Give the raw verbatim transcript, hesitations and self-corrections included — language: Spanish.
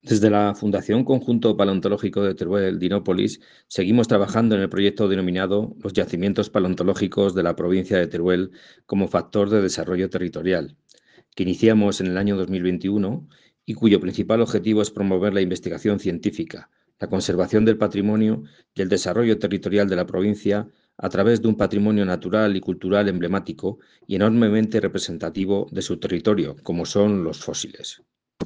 Desde la Fundación Conjunto Paleontológico de Teruel, Dinópolis, seguimos trabajando en el proyecto denominado Los yacimientos paleontológicos de la provincia de Teruel como factor de desarrollo territorial, que iniciamos en el año dos mil veintiuno y cuyo principal objetivo es promover la investigación científica, la conservación del patrimonio y el desarrollo territorial de la provincia a través de un patrimonio natural y cultural emblemático y enormemente representativo de su territorio, como son los fósiles.